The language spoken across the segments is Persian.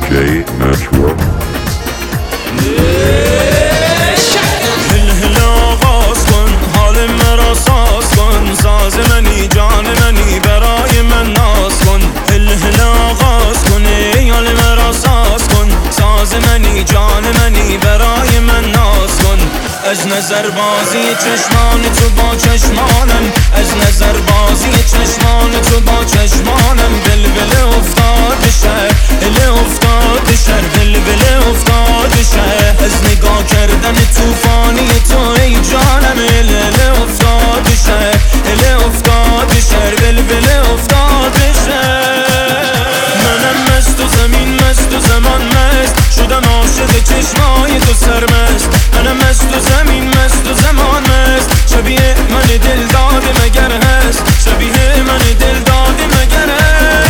DJ Network. هل آغاز کن حال مرا ساز کن، ساز منی جان منی برای من ناز کن. هل آغاز کن ای حال مرا ساز کن، ساز منی جان منی برای من ناز کن. از نظر بازی چشمان تو با چشمانم، از نظر بازی چشمان تو با چشمانم. ولوله افتاد شهر، هله افتاد شهر، ولوله افتاد شهر. از نگاه کردن توفانی تو ای جانم، هله افتاد شهر، هله افتاد شهر، ولوله افتاد شهر. منم مست و زمین مست و زمان مست، شدم عاشق چشمای تو سرمست. منم مست و زمین مست و زمان مست، شبیه من دل داده مگر هست، شبیه من دل داده مگر هست.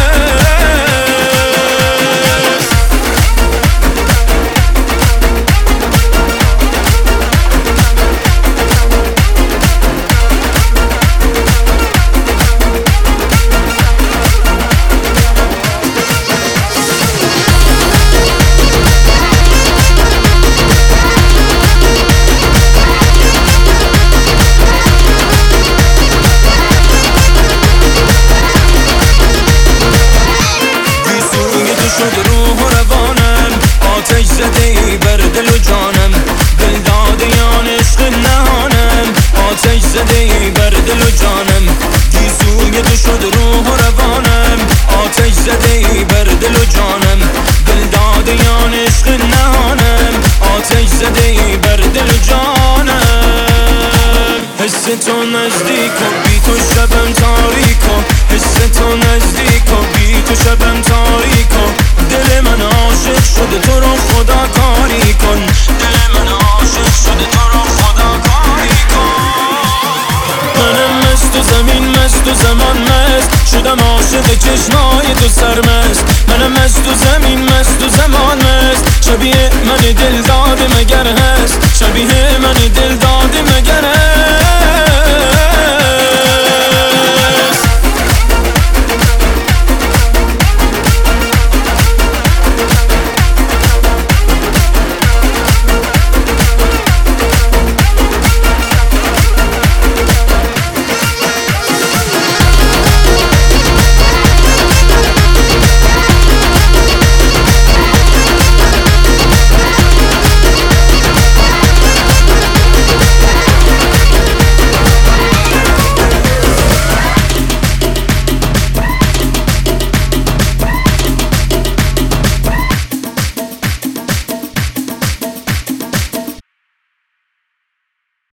شد روح و روانم، آتش زده ای بر دل و جانم. دل داده یان عشق نهانم، آتش زده ای بر دل و جانم. گیسوی تو شد روح و روانم، آتش زده ای بر دل و جانم. دل داده یان عشق نهانم، آتش زده ای بر دل و جانم. حس تو نزدیک و بی تو شبم تاریک و، حس تو نزدیک و بی تو شبم تاریک و. دل من عاشق شده تو رو خدا کاری کن، دل من عاشق شده تو رو خدا کاری کن. منم مست و زمین مست و زمان مست، شدم عاشق چشمای تو سرمست. منم مست و زمین مست و زمان مست، شبیه من دل داده مگر هست، شبیه من دل داده مگر هست.